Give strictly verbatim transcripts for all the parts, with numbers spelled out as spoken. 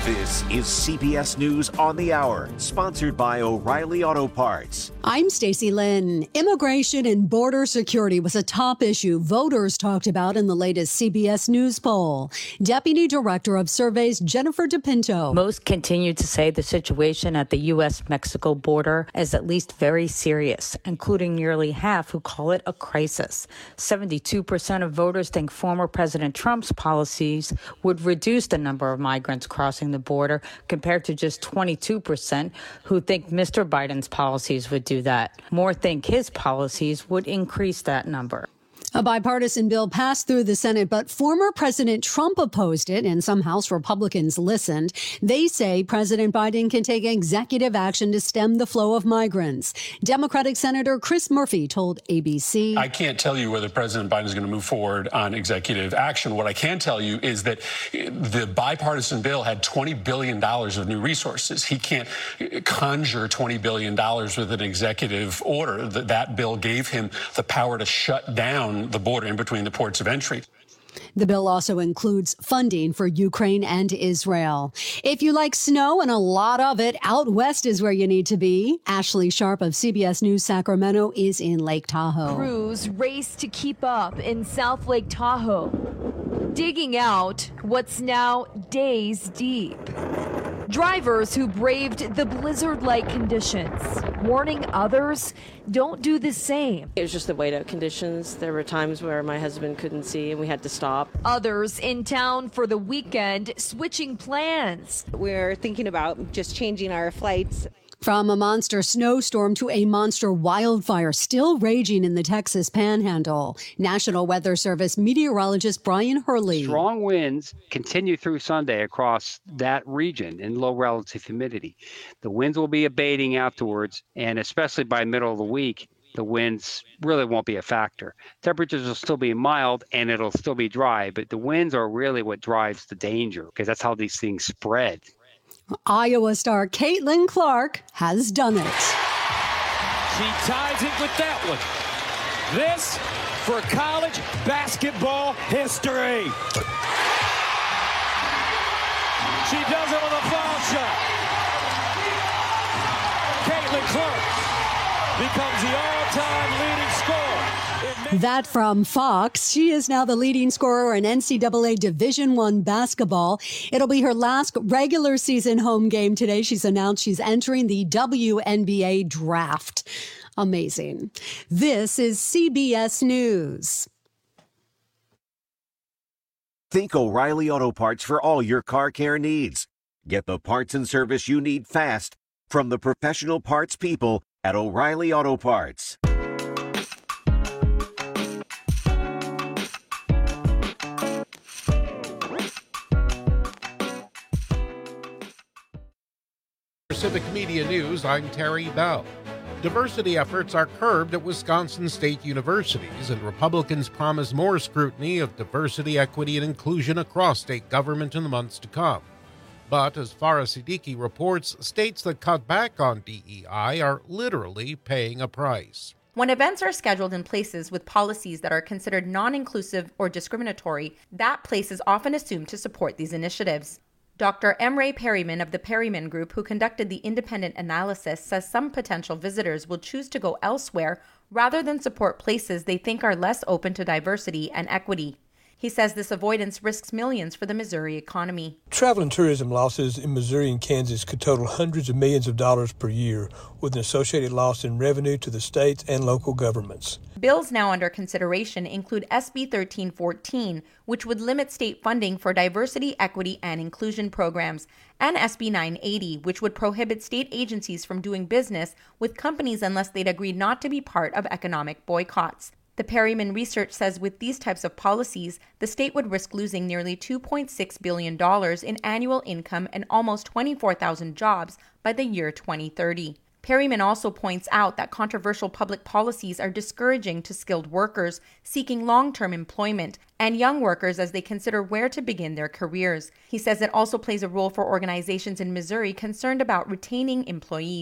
This is C B S News on the Hour, sponsored by O'Reilly Auto Parts. I'm Stacey Lynn. Immigration and border security was a top issue voters talked about in the latest C B S News poll. Deputy Director of Surveys Jennifer DePinto. Most continue to say the situation at the U S Mexico border is at least very serious, including nearly half who call it a crisis. seventy-two percent of voters think former President Trump's policies would reduce the number of migrants crossing the border, compared to just twenty-two percent who think Mister Biden's policies would do that. More think his policies would increase that number. A bipartisan bill passed through the Senate, but former President Trump opposed it, and some House Republicans listened. They say President Biden can take executive action to stem the flow of migrants. Democratic Senator Chris Murphy told A B C, I can't tell you whether President Biden is going to move forward on executive action. What I can tell you is that the bipartisan bill had twenty billion dollars of new resources. He can't conjure twenty billion dollars with an executive order. That, that bill gave him the power to shut down the border in between the ports of entry. The bill also includes funding for Ukraine and Israel. If you like snow and a lot of it, out west is where you need to be. Ashley Sharp of C B S News Sacramento is in Lake Tahoe. Crews race to keep up in South Lake Tahoe, digging out what's now days deep. Drivers who braved the blizzard-like conditions, warning others, don't do the same. It was just the wait-out conditions. There were times where my husband couldn't see and we had to stop. Others in town for the weekend, switching plans. We're thinking about just changing our flights. From a monster snowstorm to a monster wildfire still raging in the Texas Panhandle. National Weather Service meteorologist Brian Hurley. Strong winds continue through Sunday across that region in low relative humidity. The winds will be abating afterwards, and especially by middle of the week, the winds really won't be a factor. Temperatures will still be mild and it'll still be dry, but the winds are really what drives the danger because that's how these things spread. Iowa star Caitlin Clark has done it. She ties it with that one. This for college basketball history. She does it with a foul shot. Caitlin Clark becomes the all-time leading scorer. That from Fox. She is now the leading scorer in N C double A Division One basketball. It'll be her last regular season home game today. She's announced she's entering the W N B A draft. Amazing. This is C B S News. Think O'Reilly Auto Parts for all your car care needs. Get the parts and service you need fast from the professional parts people at O'Reilly Auto Parts. Civic Media News, I'm Terry Bell. Diversity efforts are curbed at Wisconsin state universities, and Republicans promise more scrutiny of diversity, equity, and inclusion across state government in the months to come. But, as Farah Siddiqui reports, states that cut back on D E I are literally paying a price. When events are scheduled in places with policies that are considered non-inclusive or discriminatory, that place is often assumed to support these initiatives. Doctor M. Ray Perryman of the Perryman Group, who conducted the independent analysis, says some potential visitors will choose to go elsewhere rather than support places they think are less open to diversity and equity. He says this avoidance risks millions for the Missouri economy. Travel and tourism losses in Missouri and Kansas could total hundreds of millions of dollars per year, with an associated loss in revenue to the states and local governments. Bills now under consideration include S B thirteen fourteen, which would limit state funding for diversity, equity, and inclusion programs, and S B nine eighty, which would prohibit state agencies from doing business with companies unless they'd agree not to be part of economic boycotts. The Perryman research says with these types of policies, the state would risk losing nearly two point six billion dollars in annual income and almost twenty-four thousand jobs by the year twenty thirty. Perryman also points out that controversial public policies are discouraging to skilled workers seeking long-term employment and young workers as they consider where to begin their careers. He says it also plays a role for organizations in Missouri concerned about retaining employees.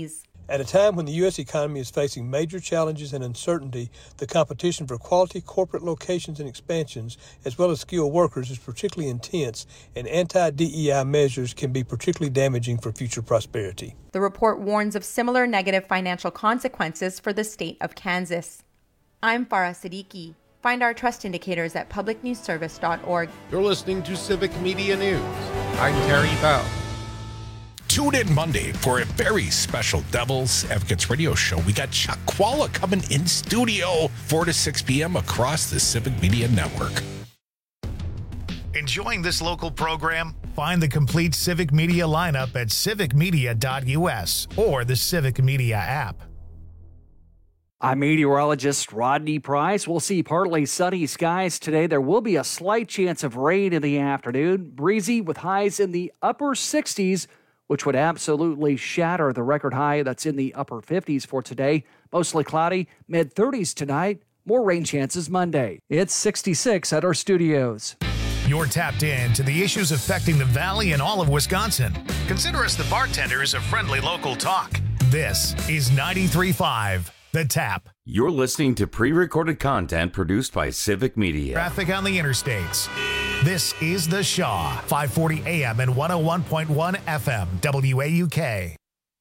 At a time when the U S economy is facing major challenges and uncertainty, the competition for quality corporate locations and expansions, as well as skilled workers, is particularly intense, and anti-D E I measures can be particularly damaging for future prosperity. The report warns of similar negative financial consequences for the state of Kansas. I'm Farah Siddiqui. Find our trust indicators at public news service dot org. You're listening to Civic Media News. I'm Terry Bell. Tune in Monday for a very special Devil's Advocates radio show. We got Chuck Qualla coming in studio, four to six p.m. across the Civic Media Network. Enjoying this local program? Find the complete Civic Media lineup at civic media dot u s or the Civic Media app. I'm meteorologist Rodney Price. We'll see partly sunny skies today. There will be a slight chance of rain in the afternoon. Breezy with highs in the upper sixties, which would absolutely shatter the record high that's in the upper fifties for today. Mostly cloudy, mid thirties tonight. More rain chances Monday. It's sixty-six at our studios. You're tapped in to the issues affecting the Valley and all of Wisconsin. Consider us the bartenders of friendly local talk. This is ninety-three point five, The Tap. You're listening to pre-recorded content produced by Civic Media. Traffic on the interstates. This is The Shaw, five forty A M and one oh one point one F M, W A U K.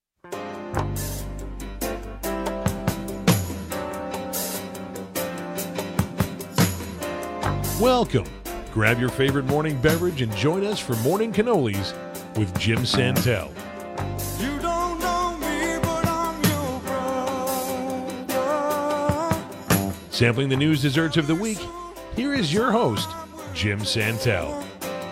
Welcome. Grab your favorite morning beverage and join us for Morning Cannolis with Jim Santel. You don't know me, but I'm your brother. Sampling the news desserts of the week, here is your host, Jim Santel.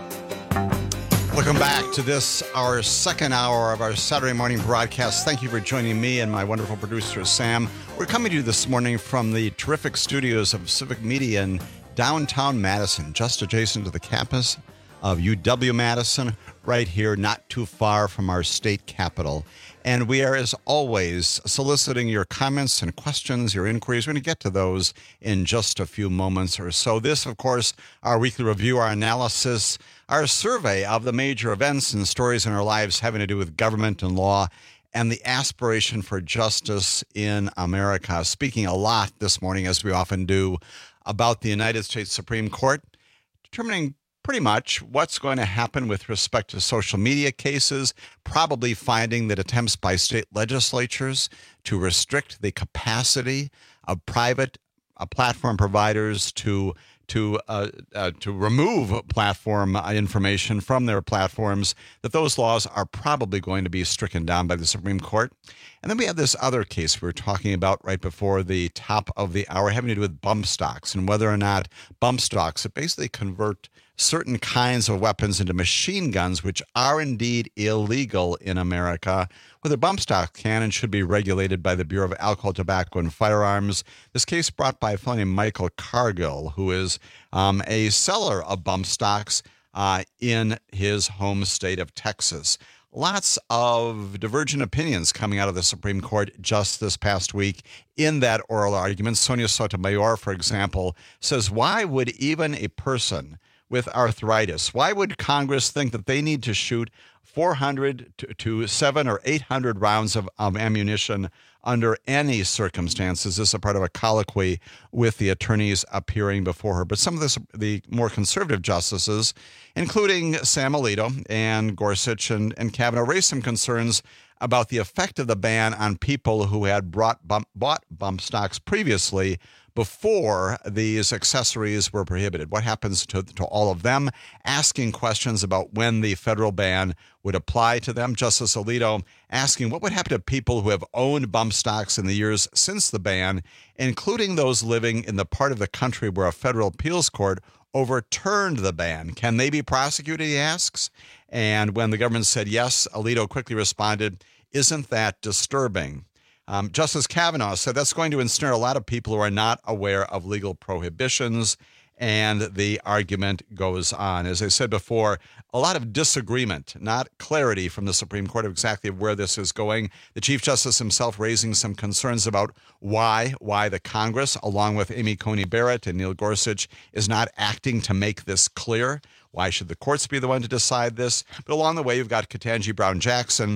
Welcome back to this, our second hour of our Saturday morning broadcast. Thank you for joining me and my wonderful producer, Sam. We're coming to you this morning from the terrific studios of Civic Media in downtown Madison, just adjacent to the campus of U W-Madison, right here, not too far from our state capitol. And we are, as always, soliciting your comments and questions, your inquiries. We're going to get to those in just a few moments or so. This, of course, our weekly review, our analysis, our survey of the major events and stories in our lives having to do with government and law and the aspiration for justice in America. Speaking a lot this morning, as we often do, about the United States Supreme Court, determining pretty much what's going to happen with respect to social media cases, probably finding that attempts by state legislatures to restrict the capacity of private uh, platform providers to to uh, uh, to remove platform information from their platforms, that those laws are probably going to be stricken down by the Supreme Court. And then we have this other case we were talking about right before the top of the hour, having to do with bump stocks and whether or not bump stocks that basically convert certain kinds of weapons into machine guns, which are indeed illegal in America, whether bump stock can and should be regulated by the Bureau of Alcohol, Tobacco, and Firearms. This case brought by a fellow named Michael Cargill, who is um, a seller of bump stocks uh, in his home state of Texas. Lots of divergent opinions coming out of the Supreme Court just this past week in that oral argument. Sonia Sotomayor, for example, says, why would even a person with arthritis, why would Congress think that they need to shoot four hundred to, to seven or eight hundred rounds of, of ammunition under any circumstances? This is a part of a colloquy with the attorneys appearing before her. But some of this, the more conservative justices, including Sam Alito and Gorsuch and, and Kavanaugh, raised some concerns about the effect of the ban on people who had brought bump, bought bump stocks previously before these accessories were prohibited. What happens to, to all of them? Asking questions about when the federal ban would apply to them. Justice Alito asking what would happen to people who have owned bump stocks in the years since the ban, including those living in the part of the country where a federal appeals court overturned the ban. Can they be prosecuted, he asks. And when the government said yes, Alito quickly responded, isn't that disturbing? Um, Justice Kavanaugh said that's going to ensnare a lot of people who are not aware of legal prohibitions, and the argument goes on. As I said before, a lot of disagreement, not clarity from the Supreme Court of exactly where this is going. The Chief Justice himself raising some concerns about why, why the Congress, along with Amy Coney Barrett and Neil Gorsuch, is not acting to make this clear. Why should the courts be the one to decide this? But along the way, you've got Ketanji Brown Jackson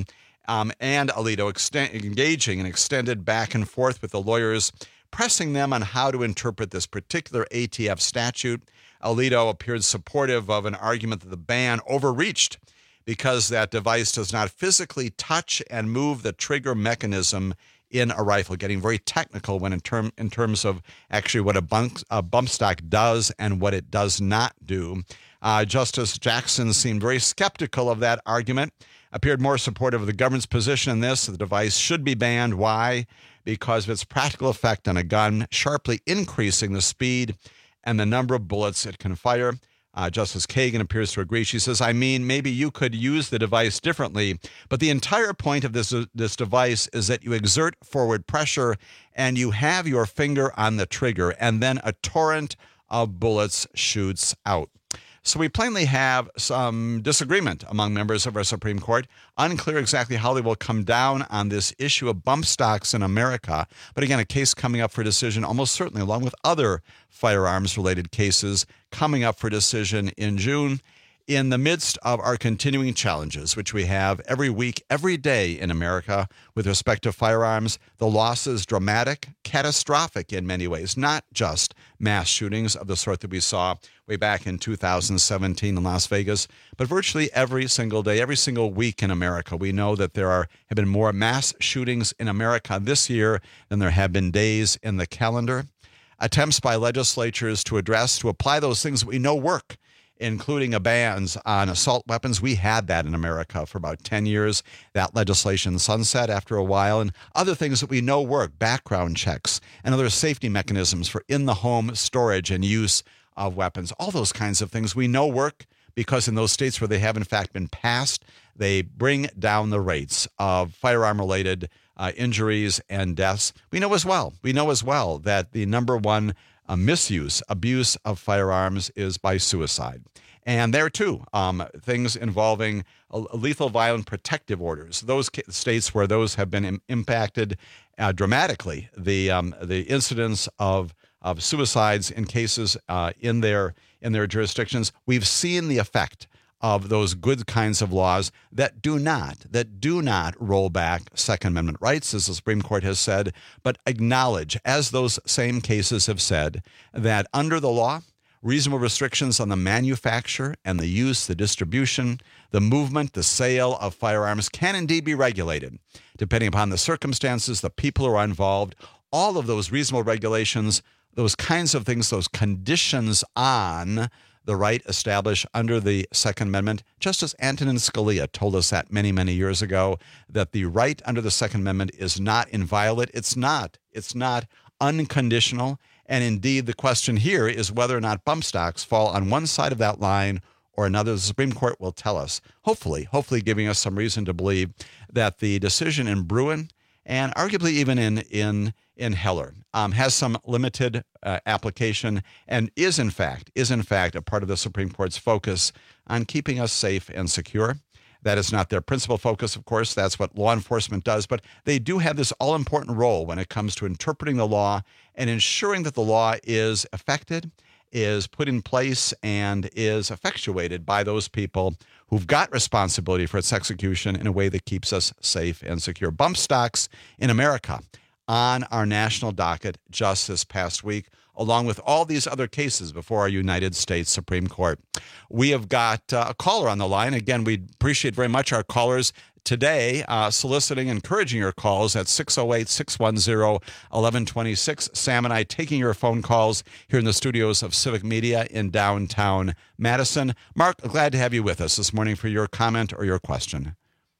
um, and Alito extend, engaging in extended back and forth with the lawyers, pressing them on how to interpret this particular A T F statute. Alito appeared supportive of an argument that the ban overreached because that device does not physically touch and move the trigger mechanism in a rifle, getting very technical when in, term, in terms of actually what a bump, a bump stock does and what it does not do. Uh, Justice Jackson seemed very skeptical of that argument, appeared more supportive of the government's position in this. The device should be banned. Why? Because of its practical effect on a gun, sharply increasing the speed and the number of bullets it can fire. Uh, Justice Kagan appears to agree. She says, I mean, maybe you could use the device differently, but the entire point of this, uh, this device is that you exert forward pressure and you have your finger on the trigger, and then a torrent of bullets shoots out. So we plainly have some disagreement among members of our Supreme Court. Unclear exactly how they will come down on this issue of bump stocks in America. But again, a case coming up for decision almost certainly, along with other firearms-related cases coming up for decision in June. In the midst of our continuing challenges, which we have every week, every day in America with respect to firearms, the loss is dramatic, catastrophic in many ways, not just mass shootings of the sort that we saw way back in two thousand seventeen in Las Vegas, but virtually every single day, every single week in America. We know that there are have been more mass shootings in America this year than there have been days in the calendar. Attempts by legislatures to address, to apply those things that we know work, including a bans on assault weapons. We had that in America for about ten years. That legislation sunset after a while, and other things that we know work, background checks and other safety mechanisms for in-the-home storage and use of weapons. All those kinds of things we know work because in those states where they have in fact been passed, they bring down the rates of firearm-related uh, injuries and deaths. We know as well, we know as well that the number one Uh, misuse, abuse of firearms is by suicide. And there, too, um, things involving uh, lethal violent protective orders, those ca- states where those have been im- impacted uh, dramatically, the um, the incidence of of suicides in cases uh, in their in their jurisdictions, we've seen the effect of those good kinds of laws that do not, that do not roll back Second Amendment rights, as the Supreme Court has said, but acknowledge, as those same cases have said, that under the law, reasonable restrictions on the manufacture and the use, the distribution, the movement, the sale of firearms can indeed be regulated, depending upon the circumstances, the people who are involved. All of those reasonable regulations, those kinds of things, those conditions on the right established under the Second Amendment. Justice Antonin Scalia told us that many, many years ago, that the right under the Second Amendment is not inviolate. It's not. It's not unconditional. And indeed, the question here is whether or not bump stocks fall on one side of that line or another. The Supreme Court will tell us, hopefully, hopefully giving us some reason to believe that the decision in Bruin and arguably even in in in Heller um, has some limited uh, application and is in fact is in fact a part of the Supreme Court's focus on keeping us safe and secure. That is not their principal focus, of course. That's what law enforcement does. But they do have this all-important role when it comes to interpreting the law and ensuring that the law is effected, is put in place, and is effectuated by those people who've got responsibility for its execution in a way that keeps us safe and secure. Bump stocks in America on our national docket just this past week, along with all these other cases before our United States Supreme Court. We have got uh, a caller on the line. Again, we appreciate very much our callers today, uh, soliciting, encouraging your calls at six oh eight, six one zero, one one two six. Sam and I taking your phone calls here in the studios of Civic Media in downtown Madison. Mark, glad to have you with us this morning for your comment or your question.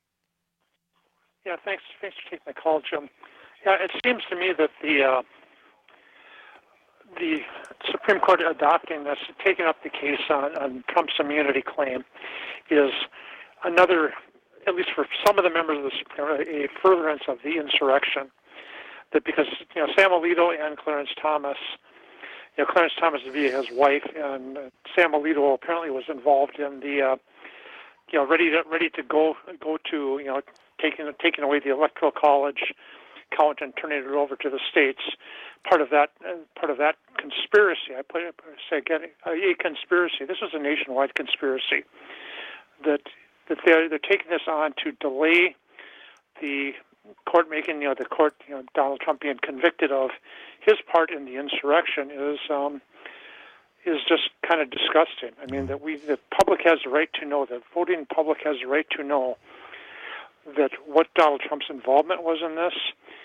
Yeah, thanks, thanks for taking my call, Jim. Yeah, it seems to me that the uh, the Supreme Court adopting this, taking up the case on, on Trump's immunity claim, is another, at least for some of the members of the Supreme Court, a furtherance of the insurrection. That because you know Sam Alito and Clarence Thomas, you know Clarence Thomas via his wife, and Sam Alito apparently was involved in the, uh, you know, ready to ready to go go to you know taking taking away the Electoral College count and turning it over to the states. Part of that, uh, part of that conspiracy. I put it, say again, a, a conspiracy. This was a nationwide conspiracy. That that they're they're taking this on to delay the court making, you know, the court, you know, Donald Trump being convicted of his part in the insurrection is um, is just kind of disgusting. I mean, that we, the public has the right to know, the voting public has the right to know that what Donald Trump's involvement was in this.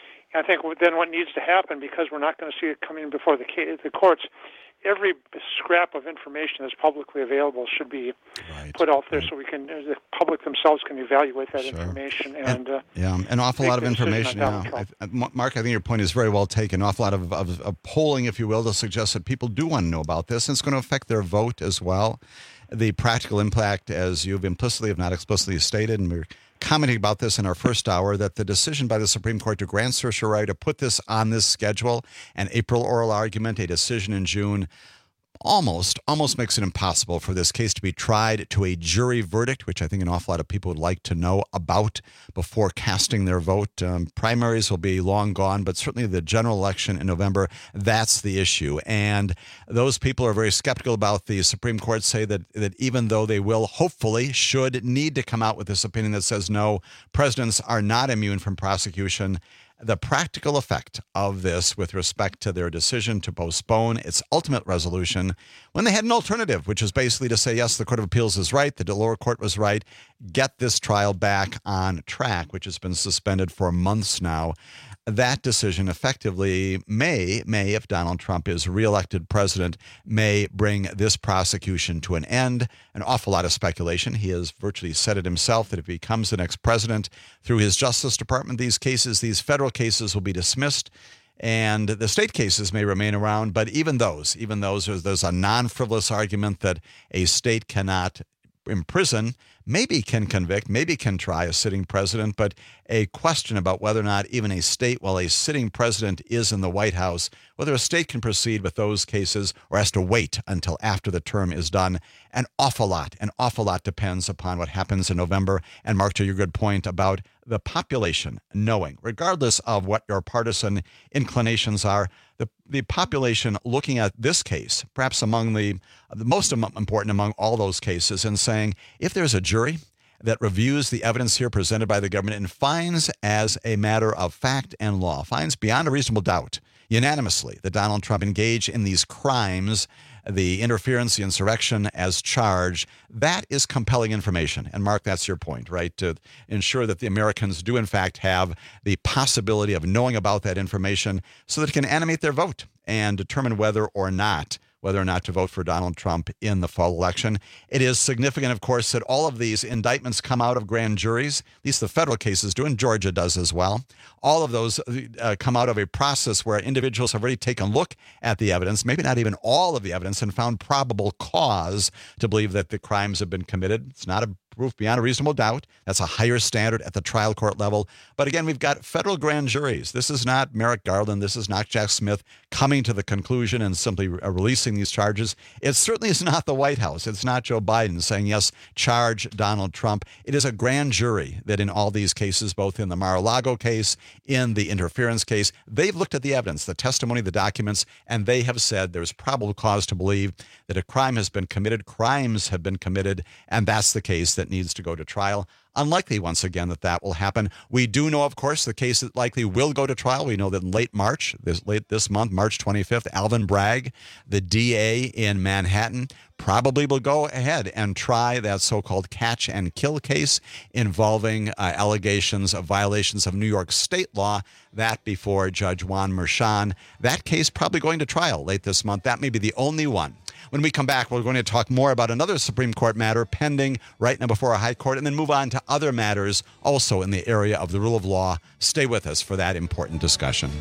I think then what needs to happen, because we're not going to see it coming before the the courts, every scrap of information that's publicly available should be right. put out there right. so we can, the public themselves can evaluate that sure. information. And, and uh, yeah, an awful lot of information. Yeah. I, Mark, I think your point is very well taken. An awful lot of, of, of polling, if you will, to suggest that people do want to know about this, and it's going to affect their vote as well. The practical impact, as you've implicitly, if not explicitly stated, and we're commenting about this in our first hour, that the decision by the Supreme Court to grant certiorari to put this on this schedule, an April oral argument, a decision in June, almost, almost makes it impossible for this case to be tried to a jury verdict, which I think an awful lot of people would like to know about before casting their vote. Um, primaries will be long gone, but certainly the general election in November, that's the issue. And those people are very skeptical about the Supreme Court, say that, that even though they will hopefully, should need to come out with this opinion that says, no, presidents are not immune from prosecution, the practical effect of this with respect to their decision to postpone its ultimate resolution when they had an alternative, which is basically to say, yes, the Court of Appeals is right, the lower court was right, get this trial back on track, which has been suspended for months now. That decision effectively may, may, if Donald Trump is reelected president, may bring this prosecution to an end. An awful lot of speculation. He has virtually said it himself that if he becomes the next president, through his Justice Department, these cases, these federal cases will be dismissed. And the state cases may remain around, but even those, even those, there's a non-frivolous argument that a state cannot imprison, maybe can convict, maybe can try a sitting president, but a question about whether or not even a state, while a sitting president is in the White House, whether a state can proceed with those cases or has to wait until after the term is done. An awful lot, an awful lot depends upon what happens in November. And Mark, to your good point about the population knowing, regardless of what your partisan inclinations are, the, the population looking at this case, perhaps among the, the most important among all those cases, and saying, if there's a jury that reviews the evidence here presented by the government and finds as a matter of fact and law, finds beyond a reasonable doubt, unanimously, that Donald Trump engaged in these crimes, the interference, the insurrection as charged, that is compelling information. And Mark, that's your point, right? To ensure that the Americans do in fact have the possibility of knowing about that information so that it can animate their vote and determine whether or not whether or not to vote for Donald Trump in the fall election. It is significant, of course, that all of these indictments come out of grand juries, at least the federal cases do, and Georgia does as well. All of those uh, come out of a process where individuals have already taken a look at the evidence, maybe not even all of the evidence, and found probable cause to believe that the crimes have been committed. It's not a proof beyond a reasonable doubt. That's a higher standard at the trial court level. But again, we've got federal grand juries. This is not Merrick Garland. This is not Jack Smith coming to the conclusion and simply releasing these charges. It certainly is not the White House. It's not Joe Biden saying, yes, charge Donald Trump. It is a grand jury that in all these cases, both in the Mar-a-Lago case, in the interference case, they've looked at the evidence, the testimony, the documents, and they have said there's probable cause to believe that a crime has been committed, crimes have been committed, and that's the case that needs to go to trial. Unlikely, once again, that that will happen. We do know, of course, the case that likely will go to trial. We know that in late March, this late this month, March twenty-fifth, Alvin Bragg, the D A in Manhattan, probably will go ahead and try that so-called catch and kill case involving uh, allegations of violations of New York state law, that before Judge Juan Merchan. That case probably going to trial late this month. That may be the only one. When we come back, we're going to talk more about another Supreme Court matter pending right now before a high court, and then move on to other matters also in the area of the rule of law. Stay with us for that important discussion.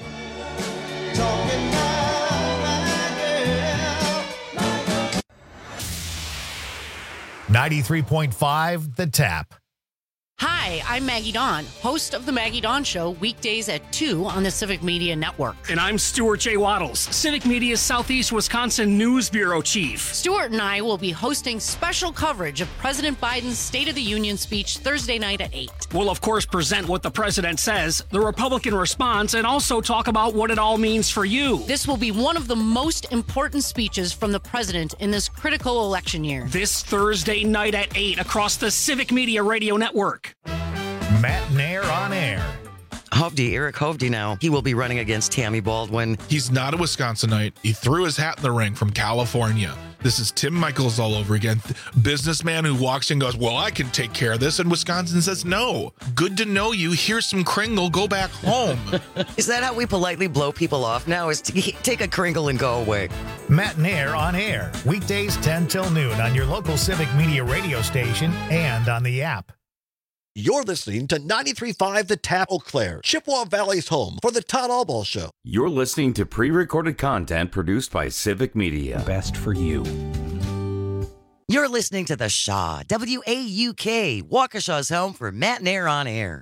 ninety-three point five The Tap. Hi, I'm Maggie Dawn, host of The Maggie Dawn Show, weekdays at two on the Civic Media Network. And I'm Stuart J. Waddles, Civic Media's Southeast Wisconsin News Bureau Chief. Stuart and I will be hosting special coverage of President Biden's State of the Union speech Thursday night at eight. We'll, of course, present what the president says, the Republican response, and also talk about what it all means for you. This will be one of the most important speeches from the president in this critical election year. This Thursday night at eight across the Civic Media Radio Network. Matt Nair on air. Hovde, Eric Hovde now. He will be running against Tammy Baldwin. He's not a Wisconsinite. He threw his hat in the ring from California. This is Tim Michaels all over again. Businessman who walks in and goes, well, I can take care of this. And Wisconsin says, no. Good to know you. Here's some Kringle. Go back home. Is that how we politely blow people off now? Is to take a Kringle and go away? Matt Nair on air. Weekdays ten till noon on your local Civic Media radio station and on the app. You're listening to ninety-three point five The Tap, Eau Claire, Chippewa Valley's home for the Todd Allball Show. You're listening to pre-recorded content produced by Civic Media. Best for you. You're listening to The Shaw, W A U K, Waukesha's home for Matt Nair on air.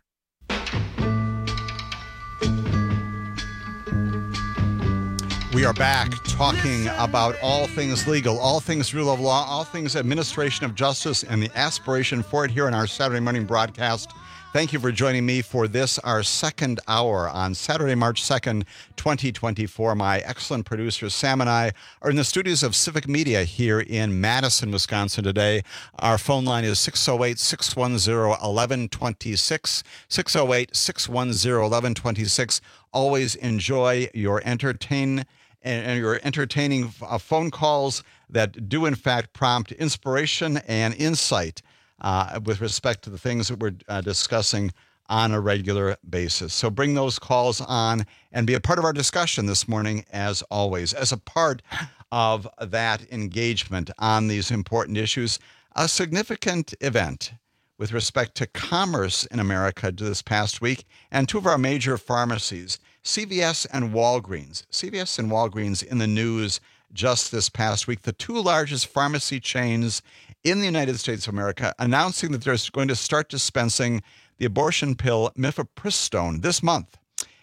We are back talking about all things legal, all things rule of law, all things administration of justice, and the aspiration for it here on our Saturday morning broadcast. Thank you for joining me for this, our second hour on Saturday, March second, twenty twenty-four. My excellent producer, Sam, and I are in the studios of Civic Media here in Madison, Wisconsin today. Our phone line is six oh eight, six one zero, one one two six, six oh eight, six one zero, one one two six. Always enjoy your entertain and your entertaining uh, phone calls that do, in fact, prompt inspiration and insight uh, with respect to the things that we're uh, discussing on a regular basis. So bring those calls on and be a part of our discussion this morning, as always. As a part of that engagement on these important issues, a significant event with respect to commerce in America this past week, and two of our major pharmacies, C V S and Walgreens. C V S and Walgreens in the news just this past week, the two largest pharmacy chains in the United States of America, announcing that they're going to start dispensing the abortion pill mifepristone this month.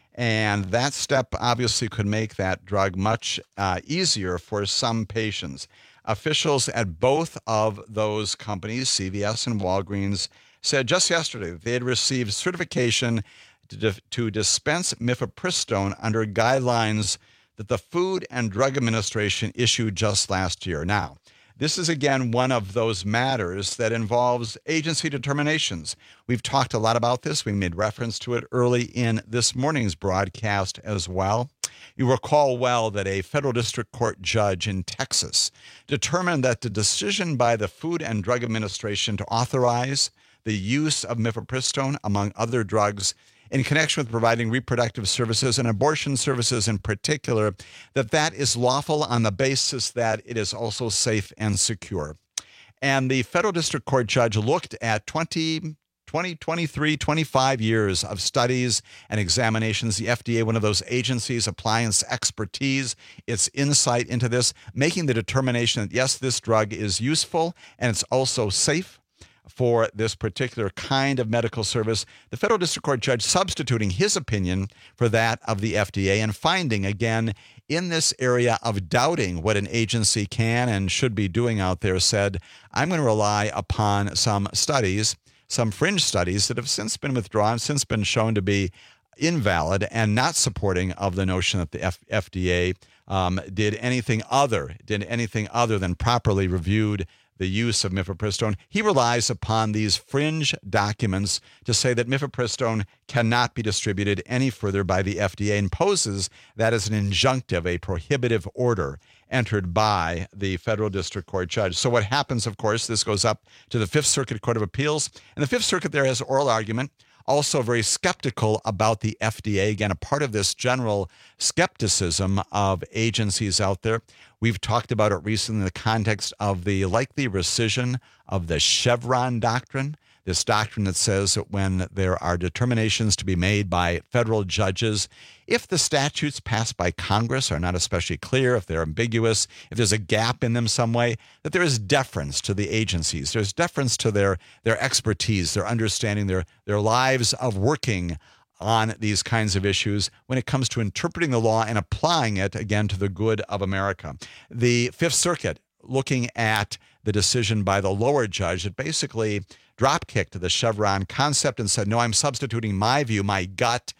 And that step obviously could make that drug much uh, easier for some patients. Officials at both of those companies, C V S and Walgreens, said just yesterday that they had received certification to, to dispense mifepristone under guidelines that the Food and Drug Administration issued just last year. Now, this is, again, one of those matters that involves agency determinations. We've talked a lot about this. We made reference to it early in this morning's broadcast as well. You recall well that a federal district court judge in Texas determined that the decision by the Food and Drug Administration to authorize the use of mifepristone, among other drugs, in connection with providing reproductive services and abortion services in particular, that that is lawful on the basis that it is also safe and secure. And the federal district court judge looked at twenty, twenty, twenty-three, twenty-five years of studies and examinations. The F D A, one of those agencies, applying its expertise, its insight into this, making the determination that, yes, this drug is useful and it's also safe for this particular kind of medical service. The federal district court judge substituting his opinion for that of the F D A and finding, again, in this area of doubting what an agency can and should be doing out there, said, I'm going to rely upon some studies, some fringe studies that have since been withdrawn, since been shown to be invalid and not supporting of the notion that the F- FDA um, did anything other, did anything other than properly reviewed the use of mifepristone. He relies upon these fringe documents to say that mifepristone cannot be distributed any further by the F D A and poses that as an injunctive, a prohibitive order entered by the federal district court judge. So what happens, of course, this goes up to the Fifth Circuit Court of Appeals, and the Fifth Circuit there has oral argument, also very skeptical about the F D A. Again, a part of this general skepticism of agencies out there. We've talked about it recently in the context of the likely rescission of the Chevron doctrine, this doctrine that says that when there are determinations to be made by federal judges, if the statutes passed by Congress are not especially clear, if they're ambiguous, if there's a gap in them some way, that there is deference to the agencies. There's deference to their, their expertise, their understanding, their, their lives of working on these kinds of issues when it comes to interpreting the law and applying it, again, to the good of America. The Fifth Circuit, looking at the decision by the lower judge that basically drop-kicked the Chevron concept and said, no, I'm substituting my view, my gut,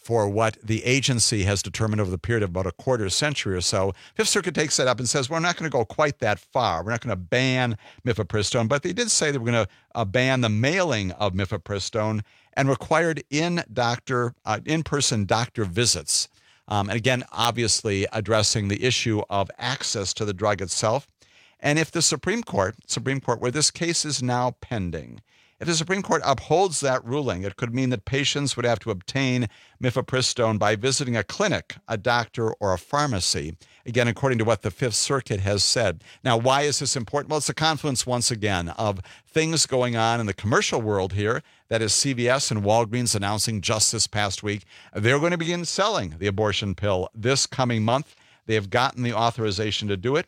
for what the agency has determined over the period of about a quarter century or so. Fifth Circuit takes that up and says, we're not going to go quite that far. We're not going to ban mifepristone, but they did say they were going to uh, ban the mailing of mifepristone and required in doctor, uh, in-person doctor visits. Um, and again, obviously addressing the issue of access to the drug itself. And if the Supreme Court, Supreme Court, where this case is now pending, if the Supreme Court upholds that ruling, it could mean that patients would have to obtain mifepristone by visiting a clinic, a doctor, or a pharmacy, again, according to what the Fifth Circuit has said. Now, why is this important? Well, it's a confluence, once again, of things going on in the commercial world here. That is C V S and Walgreens announcing just this past week they're going to begin selling the abortion pill this coming month. They have gotten the authorization to do it.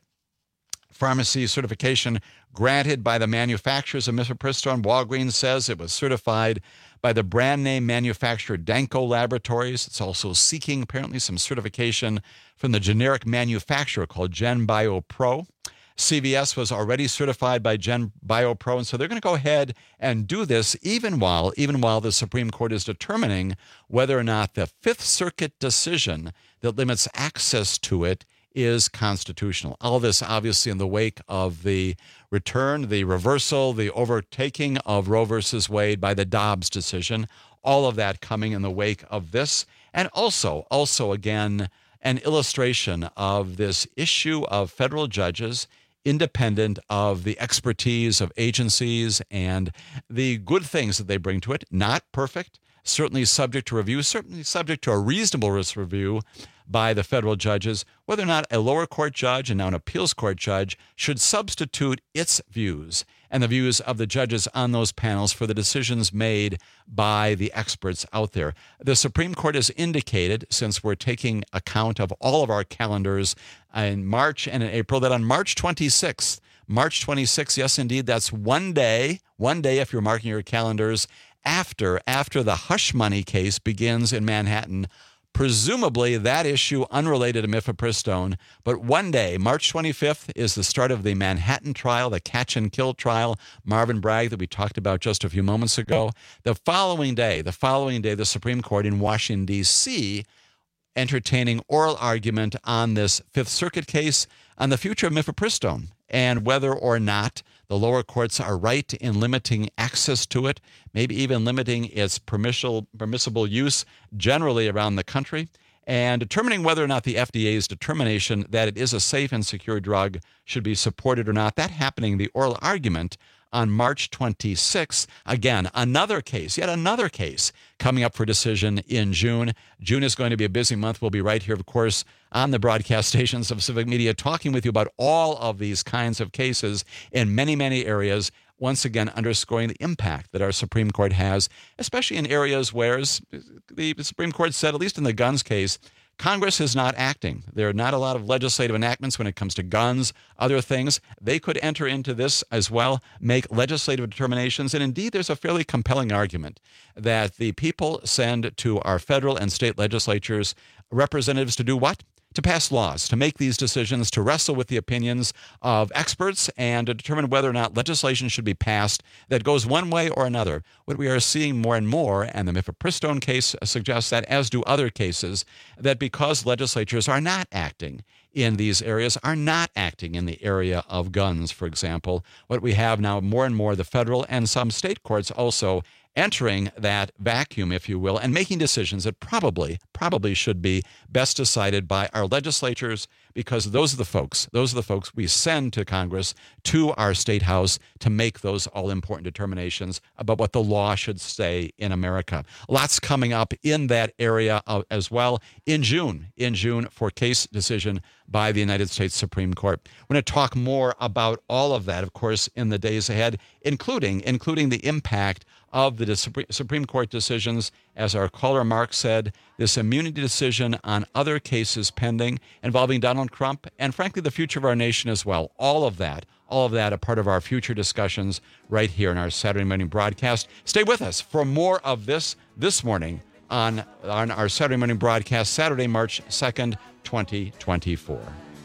Pharmacy certification granted by the manufacturers of mifepristone. Walgreens says it was certified by the brand name manufacturer Danco Laboratories. It's also seeking apparently some certification from the generic manufacturer called GenBioPro. C V S was already certified by GenBioPro, and so they're going to go ahead and do this even while even while the Supreme Court is determining whether or not the Fifth Circuit decision that limits access to it is constitutional. All this obviously in the wake of the return, the reversal, the overtaking of Roe versus Wade by the Dobbs decision, all of that coming in the wake of this. And also, also again, an illustration of this issue of federal judges independent of the expertise of agencies and the good things that they bring to it. Not perfect, certainly subject to review, certainly subject to a reasonable risk review by the federal judges, whether or not a lower court judge and now an appeals court judge should substitute its views and the views of the judges on those panels for the decisions made by the experts out there. The Supreme Court has indicated, since we're taking account of all of our calendars in March and in April, that on March twenty-sixth, March twenty-sixth, yes, indeed, that's one day, one day if you're marking your calendars, after, after the hush money case begins in Manhattan. Presumably that issue unrelated to mifepristone, but one day, March twenty-fifth, is the start of the Manhattan trial, the catch and kill trial, Marvin Bragg that we talked about just a few moments ago. The following day, the following day, the Supreme Court in Washington, D C, entertaining oral argument on this Fifth Circuit case on the future of mifepristone and whether or not the lower courts are right in limiting access to it, maybe even limiting its permissible, permissible use generally around the country, and determining whether or not the F D A's determination that it is a safe and secure drug should be supported or not. That happening, the oral argument on March twenty-sixth. Again, another case, yet another case coming up for decision in June. June is going to be a busy month. We'll be right here, of course, on the broadcast stations of Civic Media, talking with you about all of these kinds of cases in many, many areas. Once again, underscoring the impact that our Supreme Court has, especially in areas where the Supreme Court said, at least in the guns case, Congress is not acting. There are not a lot of legislative enactments when it comes to guns, other things. They could enter into this as well, make legislative determinations. And indeed, there's a fairly compelling argument that the people send to our federal and state legislatures representatives to do what? To pass laws, to make these decisions, to wrestle with the opinions of experts, and to determine whether or not legislation should be passed that goes one way or another. What we are seeing more and more, and the mifepristone case suggests that, as do other cases, that because legislatures are not acting in these areas, are not acting in the area of guns, for example, what we have now more and more, the federal and some state courts also entering that vacuum, if you will, and making decisions that probably, probably should be best decided by our legislatures, because those are the folks, those are the folks we send to Congress, to our state house, to make those all-important determinations about what the law should say in America. Lots coming up in that area as well in June, in June for case decision by the United States Supreme Court. We're going to talk more about all of that, of course, in the days ahead, including, including the impact of the Supreme Court decisions, as our caller Mark said, this immunity decision on other cases pending involving Donald Trump, and frankly, the future of our nation as well. All of that, all of that a part of our future discussions right here in our Saturday morning broadcast. Stay with us for more of this this morning on, on our Saturday morning broadcast, Saturday, March second, twenty twenty-four.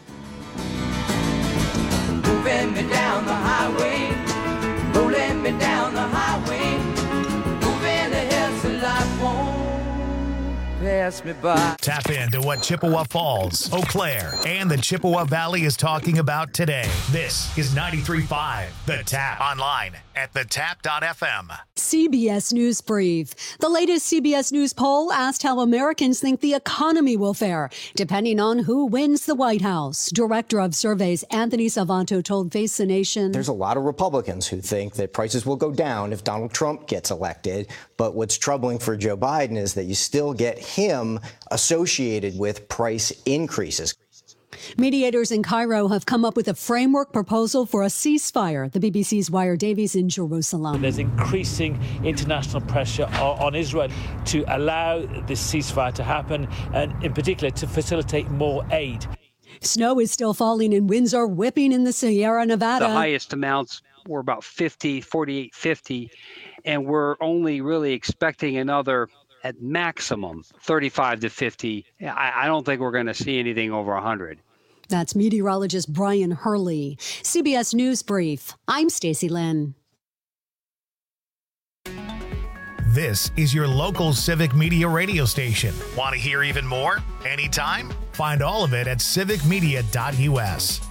Moving me down the highway, rolling me down the highway, moving ahead so life won't pass me by. Tap into what Chippewa Falls, Eau Claire, and the Chippewa Valley is talking about today. This is ninety-three point five The Tap. Online at the tap dot f m. C B S News Brief. The latest C B S News poll asked how Americans think the economy will fare, depending on who wins the White House. Director of Surveys Anthony Salvanto told Face the Nation. There's a lot of Republicans who think that prices will go down if Donald Trump gets elected. But what's troubling for Joe Biden is that you still get him associated with price increases. Mediators in Cairo have come up with a framework proposal for a ceasefire. The B B C's Wire Davies in Jerusalem. There's increasing international pressure on Israel to allow this ceasefire to happen, and in particular to facilitate more aid. Snow is still falling and winds are whipping in the Sierra Nevada. The highest amounts were about fifty, forty-eight, fifty, and we're only really expecting another at maximum thirty-five to fifty. I, I don't think we're going to see anything over one hundred. That's meteorologist Brian Hurley. C B S News Brief. I'm Stacey Lynn. This is your local Civic Media radio station. Want to hear even more? Anytime? Find all of it at civic media dot u s.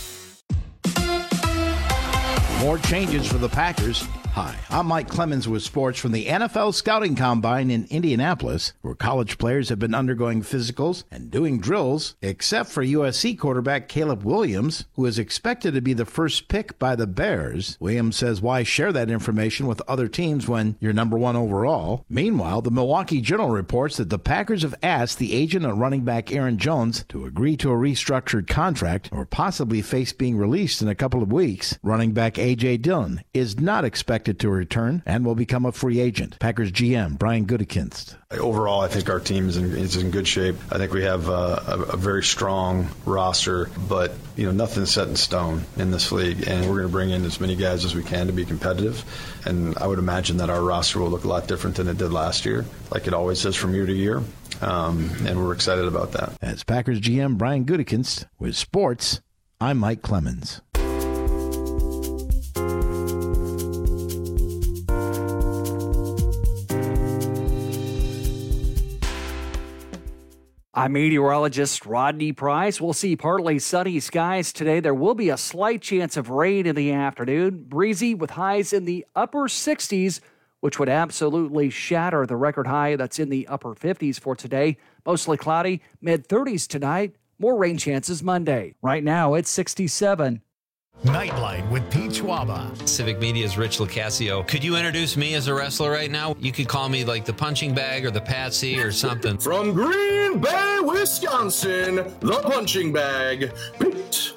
More changes for the Packers. Hi, I'm Mike Clemens with sports from the N F L Scouting Combine in Indianapolis, where college players have been undergoing physicals and doing drills, except for U S C quarterback Caleb Williams, who is expected to be the first pick by the Bears. Williams says, why share that information with other teams when you're number one overall? Meanwhile, the Milwaukee Journal reports that the Packers have asked the agent of running back Aaron Jones to agree to a restructured contract or possibly face being released in a couple of weeks. Running back A J. Dillon is not expected to return and will become a free agent. Packers G M Brian Gutekunst. Overall, I think our team is in, is in good shape. I think we have a, a, a very strong roster, but you know nothing's set in stone in this league, and we're going to bring in as many guys as we can to be competitive. And I would imagine that our roster will look a lot different than it did last year, like it always does from year to year. Um, and we're excited about that. As Packers G M Brian Gutekunst with sports, I'm Mike Clemens. I'm meteorologist Rodney Price. We'll see partly sunny skies today. There will be a slight chance of rain in the afternoon. Breezy with highs in the upper sixties, which would absolutely shatter the record high that's in the upper fifties for today. Mostly cloudy, mid thirties tonight. More rain chances Monday. Right now, it's sixty-seven. Nightlight with Pete Schwaba. Civic Media's Rich Lucasio. Could you introduce me as a wrestler right now? You could call me like the punching bag or the Patsy or something. From Green Bay, Wisconsin, the punching bag, Pete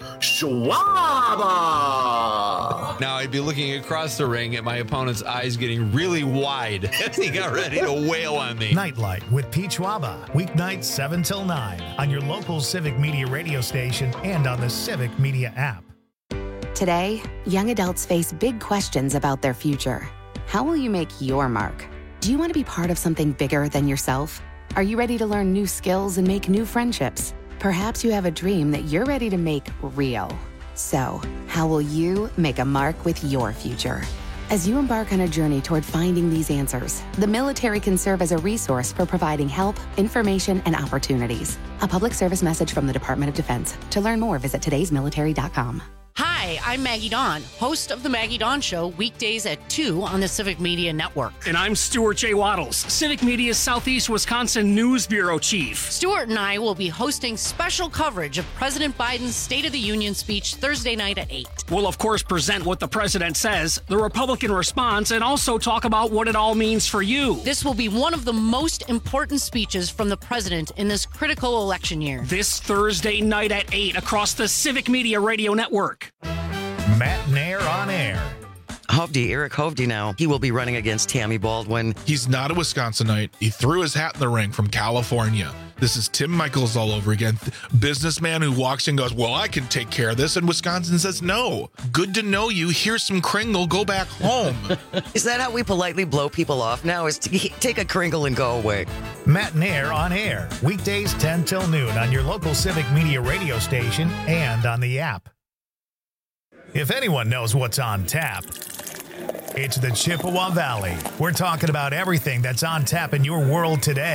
Schwaba. Now I'd be looking across the ring at my opponent's eyes getting really wide as he got ready to wail on me. Nightlight with Pete Schwaba. Weeknights seven till nine on your local Civic Media radio station and on the Civic Media app. Today, young adults face big questions about their future. How will you make your mark? Do you want to be part of something bigger than yourself? Are you ready to learn new skills and make new friendships? Perhaps you have a dream that you're ready to make real. So, how will you make a mark with your future? As you embark on a journey toward finding these answers, the military can serve as a resource for providing help, information, and opportunities. A public service message from the Department of Defense. To learn more, visit todays military dot com. Hi, I'm Maggie Dawn, host of The Maggie Dawn Show, weekdays at two on the Civic Media Network. And I'm Stuart J. Waddles, Civic Media's Southeast Wisconsin News Bureau Chief. Stuart and I will be hosting special coverage of President Biden's State of the Union speech Thursday night at eight. We'll, of course, present what the president says, the Republican response, and also talk about what it all means for you. This will be one of the most important speeches from the president in this critical election year. This Thursday night at eight across the Civic Media Radio Network. Matt Nair on air. Hovde, Eric Hovde now. He will be running against Tammy Baldwin. He's not a Wisconsinite. He threw his hat in the ring from California. This is Tim Michaels all over again. Businessman who walks in and goes, well, I can take care of this. And Wisconsin says, no. Good to know you. Here's some Kringle. Go back home. Is that how we politely blow people off now? Is to take a Kringle and go away? Matt Nair on air. Weekdays ten till noon on your local Civic Media radio station and on the app. If anyone knows what's on tap, it's the Chippewa Valley. We're talking about everything that's on tap in your world today.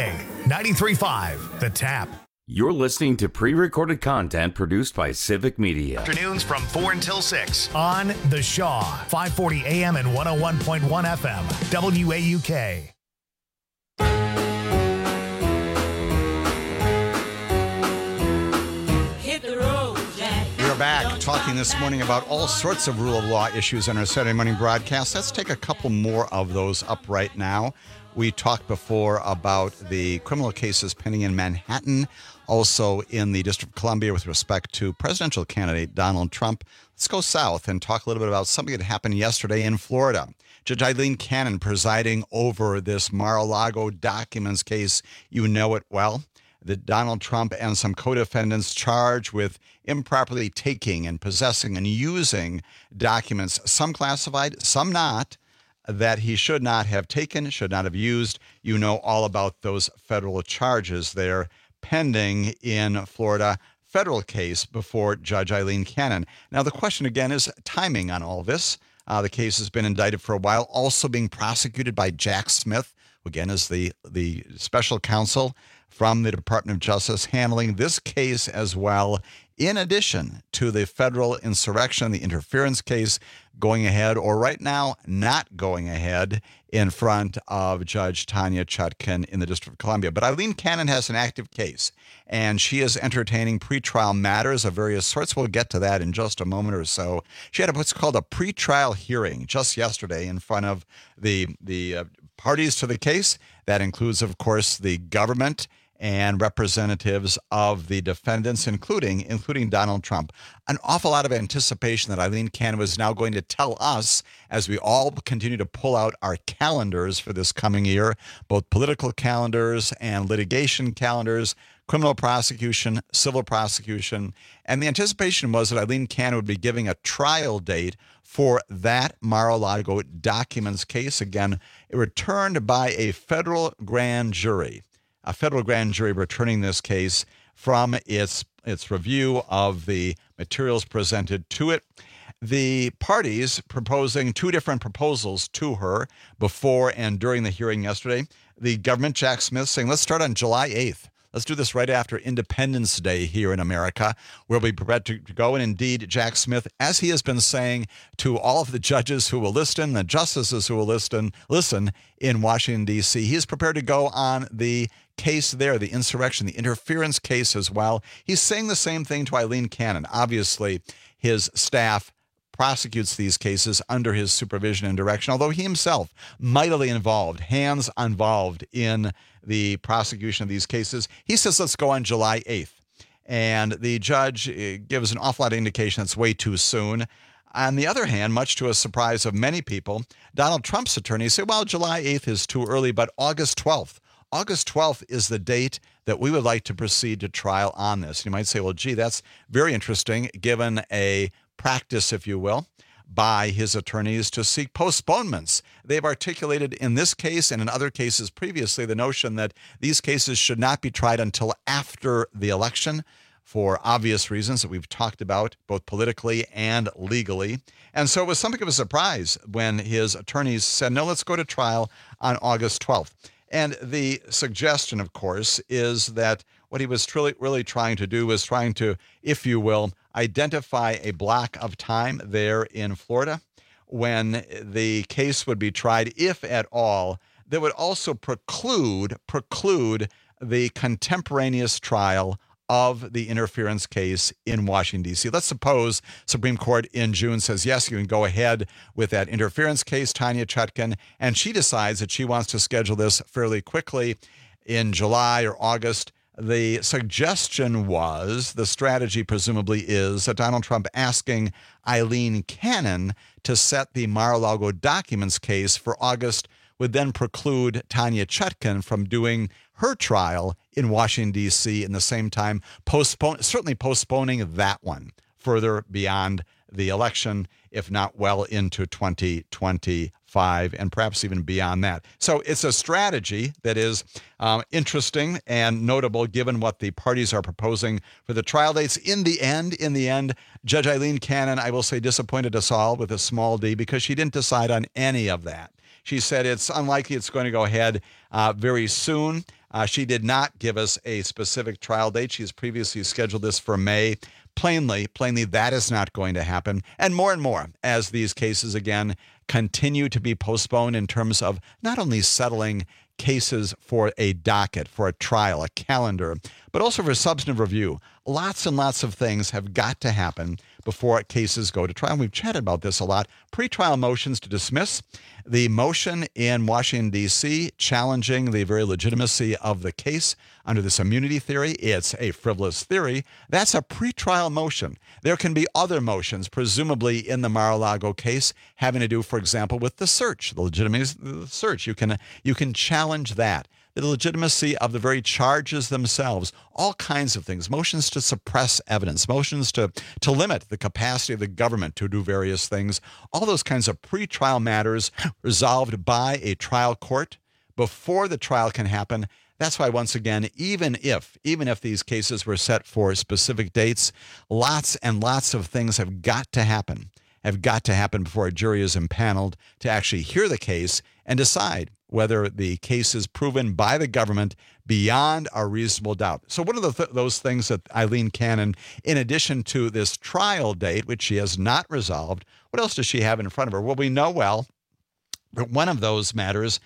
ninety-three point five The Tap. You're listening to pre-recorded content produced by Civic Media. Afternoons from four until six on The Shaw, five forty A M and one oh one point one F M, W A U K. Hit the road, Jack. We're back talking this morning about all sorts of rule of law issues on our Saturday morning broadcast. Let's take a couple more of those up right now. We talked before about the criminal cases pending in Manhattan, also in the District of Columbia with respect to presidential candidate Donald Trump. Let's go south and talk a little bit about something that happened yesterday in Florida. Judge Eileen Cannon presiding over this Mar-a-Lago documents case. You know it well. The Donald Trump and some co-defendants charged with improperly taking and possessing and using documents, some classified, some not, that he should not have taken, should not have used. You know all about those federal charges there pending in Florida, federal case before Judge Eileen Cannon. Now, the question again is timing on all this. Uh, the case has been indicted for a while, also being prosecuted by Jack Smith, who again is the, the special counsel from the Department of Justice handling this case as well, in addition to the federal insurrection, the interference case going ahead, or right now not going ahead in front of Judge Tanya Chutkan in the District of Columbia. But Eileen Cannon has an active case, and she is entertaining pretrial matters of various sorts. We'll get to that in just a moment or so. She had what's called a pretrial hearing just yesterday in front of the, the uh, parties to the case. That includes, of course, the government and representatives of the defendants, including including Donald Trump. An awful lot of anticipation that Eileen Cannon was now going to tell us as we all continue to pull out our calendars for this coming year, both political calendars and litigation calendars, criminal prosecution, civil prosecution. And the anticipation was that Eileen Cannon would be giving a trial date for that Mar-a-Lago documents case. Again, returned by a federal grand jury. A federal grand jury returning this case from its its review of the materials presented to it. The parties proposing two different proposals to her before and during the hearing yesterday. The government, Jack Smith, saying, let's start on July eighth. Let's do this right after Independence Day here in America. We'll be prepared to go. And indeed, Jack Smith, as he has been saying to all of the judges who will listen, the justices who will listen, listen in Washington, D C, he is prepared to go on the case there, the insurrection, the interference case as well. He's saying the same thing to Eileen Cannon. Obviously, his staff prosecutes these cases under his supervision and direction, although he himself mightily involved, hands involved in the prosecution of these cases. He says, let's go on July eighth. And the judge gives an awful lot of indication that's way too soon. On the other hand, much to a surprise of many people, Donald Trump's attorneys say, well, July eighth is too early, but August twelfth. August twelfth is the date that we would like to proceed to trial on this. You might say, well, gee, that's very interesting, given a practice, if you will, by his attorneys to seek postponements. They've articulated in this case and in other cases previously the notion that these cases should not be tried until after the election for obvious reasons that we've talked about, both politically and legally. And so it was something of a surprise when his attorneys said, no, let's go to trial on August twelfth. And the suggestion, of course, is that what he was truly, really trying to do was trying to, if you will, identify a block of time there in Florida when the case would be tried, if at all, that would also preclude, preclude the contemporaneous trial of the interference case in Washington, D C. Let's suppose Supreme Court in June says, yes, you can go ahead with that interference case, Tanya Chutkan, and she decides that she wants to schedule this fairly quickly in July or August. The suggestion was, the strategy presumably is, that Donald Trump asking Eileen Cannon to set the Mar-a-Lago documents case for August would then preclude Tanya Chutkan from doing her trial in Washington, D C in the same time, postpone, certainly postponing that one further beyond the election, if not well into twenty twenty-five, and perhaps even beyond that. So it's a strategy that is um, interesting and notable given what the parties are proposing for the trial dates. In the end, in the end, Judge Eileen Cannon, I will say, disappointed us all with a small d, because she didn't decide on any of that. She said it's unlikely it's going to go ahead uh, very soon. Uh, she did not give us a specific trial date. She's previously scheduled this for May. Plainly, plainly, that is not going to happen. And more and more, as these cases, again, continue to be postponed in terms of not only settling cases for a docket, for a trial, a calendar, but also for substantive review. Lots and lots of things have got to happen before cases go to trial. We've chatted about this a lot. Pre-trial motions to dismiss. The motion in Washington, D C, challenging the very legitimacy of the case under this immunity theory. It's a frivolous theory. That's a pre-trial motion. There can be other motions, presumably in the Mar-a-Lago case, having to do, for example, with the search, the legitimacy of the search. You can, you can challenge that. The legitimacy of the very charges themselves, all kinds of things, motions to suppress evidence, motions to, to limit the capacity of the government to do various things, all those kinds of pretrial matters resolved by a trial court before the trial can happen. That's why, once again, even if, even if these cases were set for specific dates, lots and lots of things have got to happen, have got to happen before a jury is impaneled to actually hear the case and decide whether the case is proven by the government beyond a reasonable doubt. So what are the th- those things that Eileen Cannon, in addition to this trial date, which she has not resolved, what else does she have in front of her? Well, we know well that one of those matters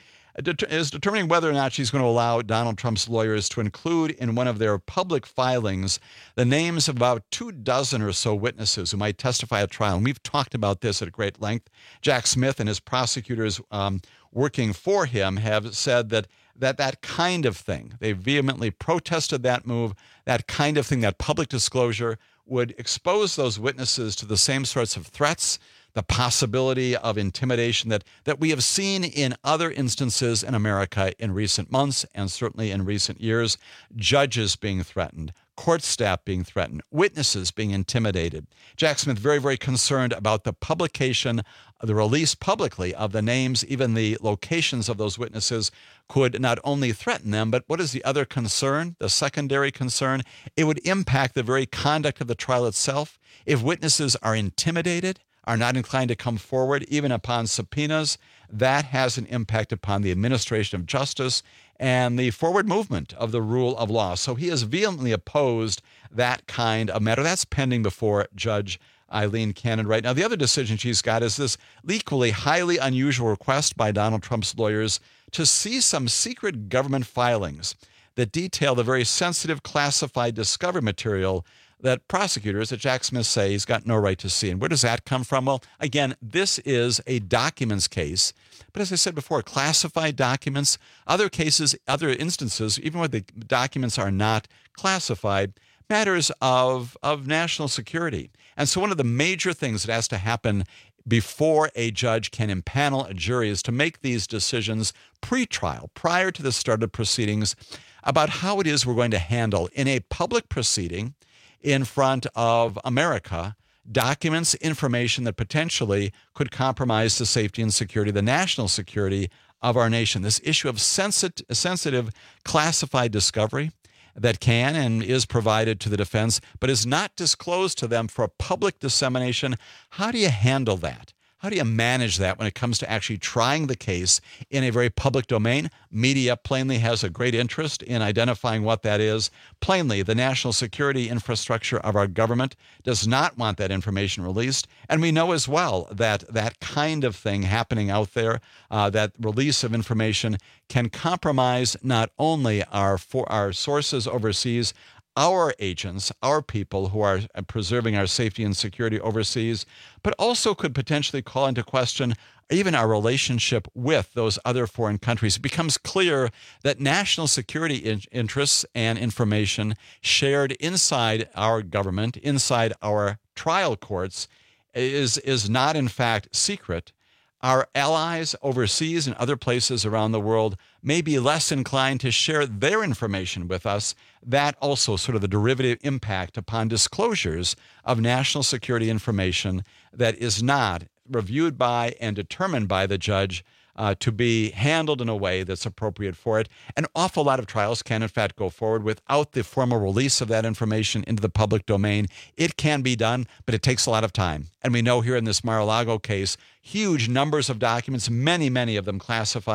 is determining whether or not she's going to allow Donald Trump's lawyers to include in one of their public filings the names of about two dozen or so witnesses who might testify at trial. And we've talked about this at great length. Jack Smith and his prosecutors um, working for him have said that that that kind of thing, they vehemently protested that move, that kind of thing, that public disclosure would expose those witnesses to the same sorts of threats, the possibility of intimidation that, that we have seen in other instances in America in recent months and certainly in recent years, judges being threatened, court staff being threatened, witnesses being intimidated. Jack Smith very, very concerned about the publication, the release publicly of the names, even the locations of those witnesses could not only threaten them, but what is the other concern, the secondary concern? It would impact the very conduct of the trial itself. If witnesses are intimidated, are not inclined to come forward, even upon subpoenas, that has an impact upon the administration of justice and the forward movement of the rule of law. So he has vehemently opposed that kind of matter. That's pending before Judge Eileen Cannon right now. The other decision she's got is this equally highly unusual request by Donald Trump's lawyers to see some secret government filings that detail the very sensitive classified discovery material that prosecutors at Jack Smith say he's got no right to see. And where does that come from? Well, again, this is a documents case. But as I said before, classified documents, other cases, other instances, even where the documents are not classified, matters of, of national security. And so one of the major things that has to happen before a judge can impanel a jury is to make these decisions pre-trial, prior to the start of proceedings, about how it is we're going to handle in a public proceeding in front of America, documents, information that potentially could compromise the safety and security, the national security of our nation. This issue of sensitive, sensitive classified discovery that can and is provided to the defense, but is not disclosed to them for public dissemination. How do you handle that? How do you manage that when it comes to actually trying the case in a very public domain? Media plainly has a great interest in identifying what that is. Plainly, the national security infrastructure of our government does not want that information released. And we know as well that that kind of thing happening out there, uh, that release of information can compromise not only our, for our sources overseas, our agents, our people who are preserving our safety and security overseas, but also could potentially call into question even our relationship with those other foreign countries. It becomes clear that national security in- interests and information shared inside our government, inside our trial courts, is, is not in fact secret. Our allies overseas and other places around the world may be less inclined to share their information with us. That also sort of the derivative impact upon disclosures of national security information that is not reviewed by and determined by the judge uh, to be handled in a way that's appropriate for it. An awful lot of trials can, in fact, go forward without the formal release of that information into the public domain. It can be done, but it takes a lot of time. And we know here in this Mar-a-Lago case, huge numbers of documents, many, many of them classified.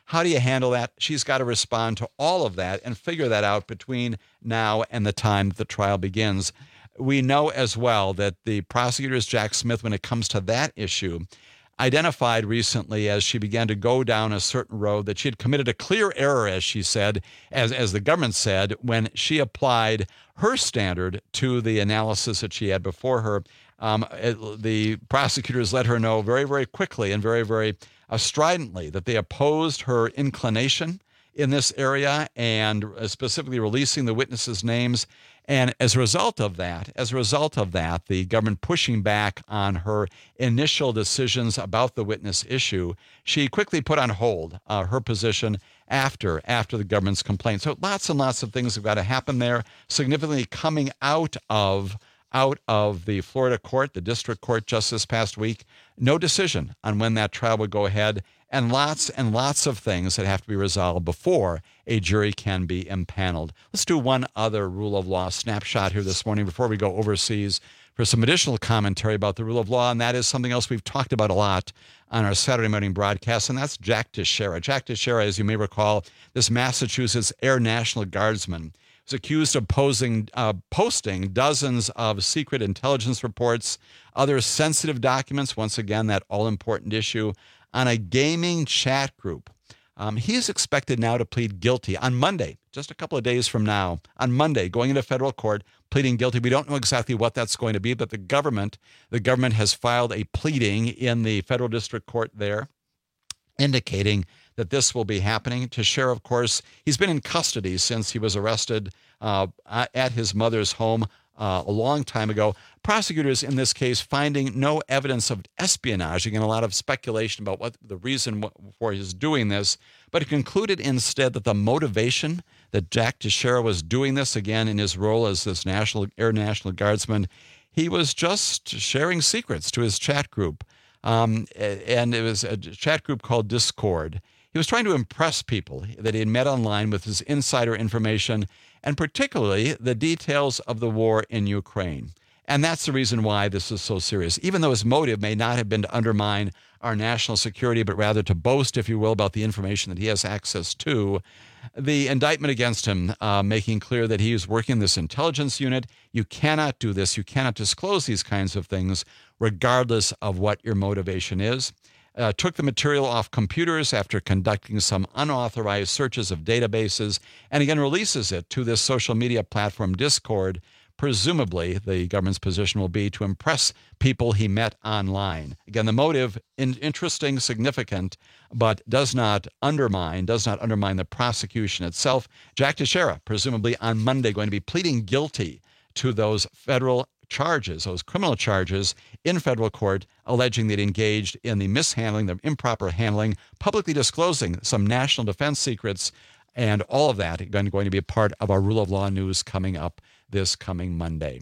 How do you handle that? She's got to respond to all of that and figure that out between now and the time that the trial begins. We know as well that the prosecutors, Jack Smith, when it comes to that issue, identified recently as she began to go down a certain road that she had committed a clear error, as she said, as, as the government said, when she applied her standard to the analysis that she had before her. Um, it, the prosecutors let her know very, very quickly and very, very uh, stridently that they opposed her inclination in this area and specifically releasing the witnesses' names. And as a result of that, as a result of that, the government pushing back on her initial decisions about the witness issue, she quickly put on hold uh, her position after after the government's complaint. So lots and lots of things have got to happen there, significantly coming out of out of the Florida court, the district court just this past week. No decision on when that trial would go ahead, and lots and lots of things that have to be resolved before a jury can be impaneled. Let's do one other rule of law snapshot here this morning before we go overseas for some additional commentary about the rule of law, and that is something else we've talked about a lot on our Saturday morning broadcast, and that's Jack Teixeira. Jack Teixeira, as you may recall, this Massachusetts Air National Guardsman, was accused of posing, uh, posting dozens of secret intelligence reports, other sensitive documents, once again, that all-important issue, on a gaming chat group. Um, he is expected now to plead guilty on Monday, just a couple of days from now, on Monday, going into federal court, pleading guilty. We don't know exactly what that's going to be, but the government, the government has filed a pleading in the federal district court there, indicating that this will be happening. Teixeira, of course, he's been in custody since he was arrested uh, at his mother's home uh, a long time ago. Prosecutors in this case finding no evidence of espionage. Again, a lot of speculation about what the reason for his doing this, but it concluded instead that the motivation that Jack Teixeira was doing this, again, in his role as this National Air National Guardsman, he was just sharing secrets to his chat group. Um, and it was a chat group called Discord. He was trying to impress people that he had met online with his insider information, and particularly the details of the war in Ukraine. And that's the reason why this is so serious. Even though his motive may not have been to undermine our national security, but rather to boast, if you will, about the information that he has access to, the indictment against him, uh, making clear that he is working this intelligence unit. You cannot do this. You cannot disclose these kinds of things, regardless of what your motivation is. Uh, took the material off computers after conducting some unauthorized searches of databases, and again releases it to this social media platform Discord. Presumably, the government's position will be to impress people he met online. Again, the motive, in, interesting, significant, but does not undermine, does not undermine the prosecution itself. Jack Teixeira, presumably on Monday, going to be pleading guilty to those federal charges, those criminal charges in federal court, alleging that he engaged in the mishandling, the improper handling, publicly disclosing some national defense secrets, and all of that going, going to be a part of our Rule of Law news coming up this coming Monday.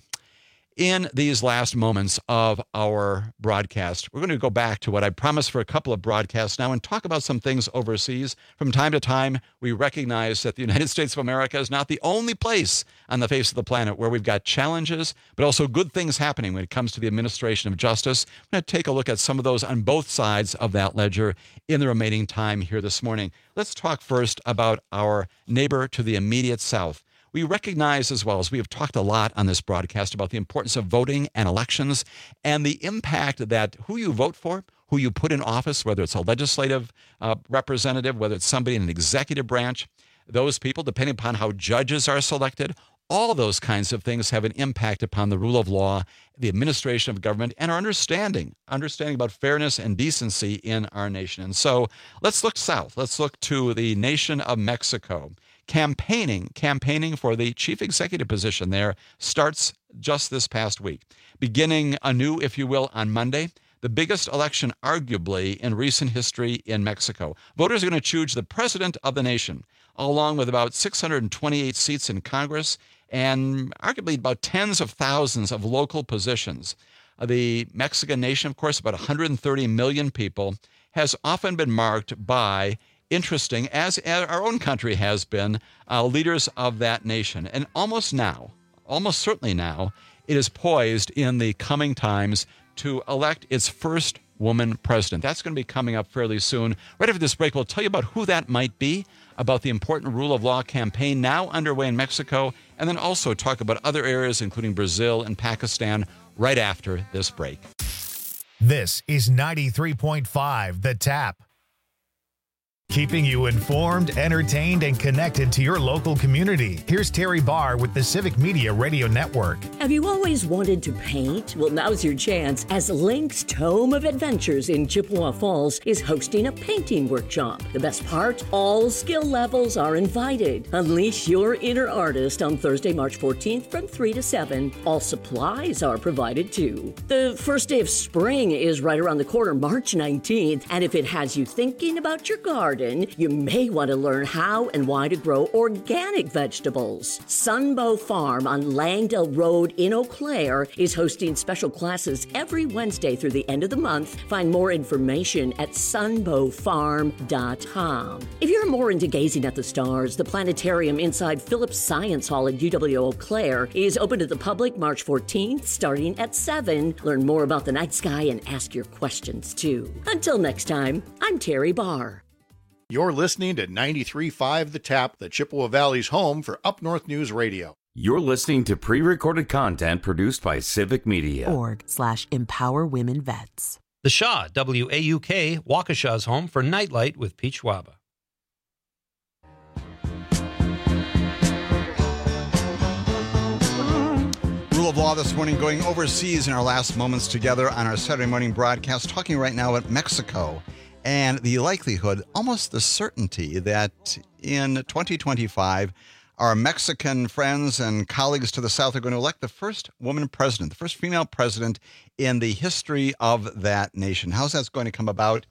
In these last moments of our broadcast, we're going to go back to what I promised for a couple of broadcasts now and talk about some things overseas. From time to time, we recognize that the United States of America is not the only place on the face of the planet where we've got challenges, but also good things happening when it comes to the administration of justice. I'm going to take a look at some of those on both sides of that ledger in the remaining time here this morning. Let's talk first about our neighbor to the immediate south. We recognize, as well as we have talked a lot on this broadcast, about the importance of voting and elections and the impact that who you vote for, who you put in office, whether it's a legislative uh, representative, whether it's somebody in an executive branch, those people, depending upon how judges are selected, all those kinds of things have an impact upon the rule of law, the administration of government, and our understanding, understanding about fairness and decency in our nation. And so let's look south. Let's look to the nation of Mexico. Campaigning, campaigning for the chief executive position there starts just this past week. Beginning anew, if you will, on Monday, the biggest election arguably in recent history in Mexico. Voters are going to choose the president of the nation, along with about six hundred twenty-eight seats in Congress and arguably about tens of thousands of local positions. The Mexican nation, of course, about one hundred thirty million people, has often been marked by interesting, as our own country has been, uh, leaders of that nation. And almost now, almost certainly now, it is poised in the coming times to elect its first woman president. That's going to be coming up fairly soon. Right after this break, we'll tell you about who that might be, about the important rule of law campaign now underway in Mexico, and then also talk about other areas, including Brazil and Pakistan, right after this break. This is ninety-three point five The Tap. Keeping you informed, entertained, and connected to your local community. Here's Terry Barr with the Civic Media Radio Network. Have you always wanted to paint? Well, now's your chance, as Link's Tome of Adventures in Chippewa Falls is hosting a painting workshop. The best part? All skill levels are invited. Unleash your inner artist on Thursday, March fourteenth from three to seven. All supplies are provided too. The first day of spring is right around the corner, March nineteenth, and if it has you thinking about your garden, you may want to learn how and why to grow organic vegetables. Sunbow Farm on Langdale Road in Eau Claire is hosting special classes every Wednesday through the end of the month. Find more information at sunbow farm dot com. If you're more into gazing at the stars, the planetarium inside Phillips Science Hall at U W Eau Claire is open to the public March fourteenth, starting at seven. Learn more about the night sky and ask your questions, too. Until next time, I'm Terry Barr. You're listening to ninety-three point five The Tap, the Chippewa Valley's home for Up North News Radio. You're listening to pre-recorded content produced by Civic Media. Org slash Empower Women Vets. The Shaw, W A U K, Waukesha's home for Nightlight with Peach Waba. Rule of law this morning, going overseas in our last moments together on our Saturday morning broadcast, talking right now about Mexico and the likelihood, almost the certainty, that in twenty twenty-five, our Mexican friends and colleagues to the south are going to elect the first woman president, the first female president in the history of that nation. How's that going to come about?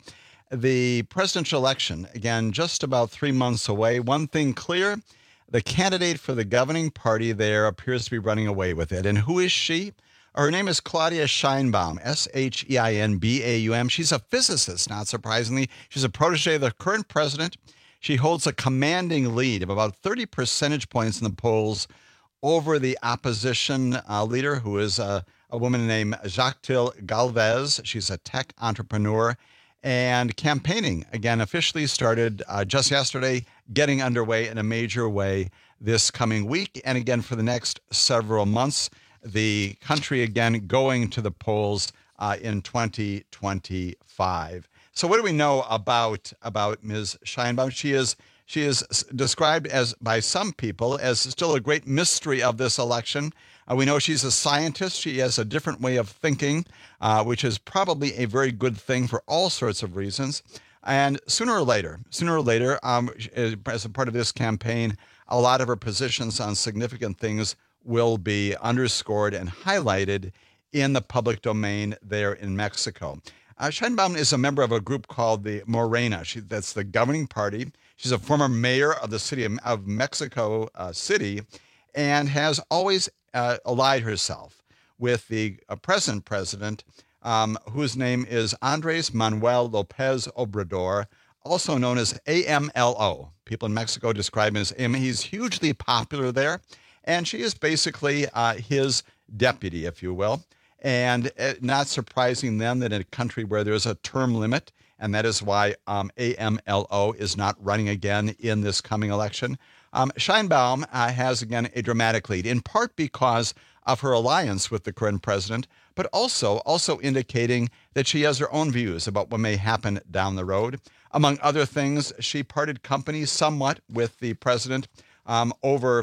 The presidential election, again, just about three months away. One thing clear, the candidate for the governing party there appears to be running away with it. And who is she? Her name is Claudia Sheinbaum, S H E I N B A U M. She's a physicist, not surprisingly. She's a protege of the current president. She holds a commanding lead of about thirty percentage points in the polls over the opposition uh, leader, who is uh, a woman named Xochitl Galvez. She's a tech entrepreneur. And campaigning, again, officially started uh, just yesterday, getting underway in a major way this coming week. And again, for the next several months, the country again going to the polls uh, in twenty twenty-five. So what do we know about about Miz Sheinbaum? She is she is described as by some people as still a great mystery of this election. Uh, we know she's a scientist. She has a different way of thinking, uh, which is probably a very good thing for all sorts of reasons. And sooner or later, sooner or later, um, as a part of this campaign, a lot of her positions on significant things will be underscored and highlighted in the public domain there in Mexico. Uh, Sheinbaum is a member of a group called the Morena. She, that's the governing party. She's a former mayor of the city of, of Mexico uh, City, and has always uh, allied herself with the uh, present president, um, whose name is Andres Manuel Lopez Obrador, also known as A M L O. People in Mexico describe him as A M L O. He's hugely popular there. And she is basically uh, his deputy, if you will. And uh, not surprising then that in a country where there's a term limit, and that is why um, A M L O is not running again in this coming election, um, Sheinbaum uh, has, again, a dramatic lead, in part because of her alliance with the current president, but also, also indicating that she has her own views about what may happen down the road. Among other things, she parted company somewhat with the president um, over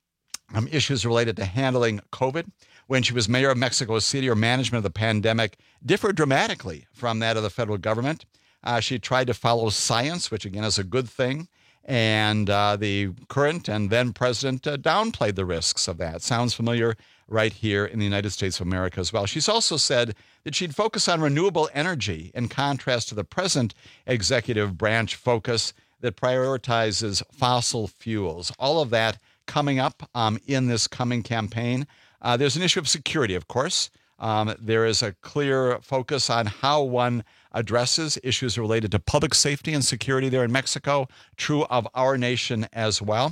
Um, issues related to handling COVID. When she was mayor of Mexico City, her management of the pandemic differed dramatically from that of the federal government. Uh, she tried to follow science, which again is a good thing. And uh, the current and then president uh, downplayed the risks of that. Sounds familiar right here in the United States of America as well. She's also said that she'd focus on renewable energy in contrast to the present executive branch focus that prioritizes fossil fuels. All of that coming up um, in this coming campaign. Uh, there's an issue of security, of course. Um, there is a clear focus on how one addresses issues related to public safety and security there in Mexico, true of our nation as well.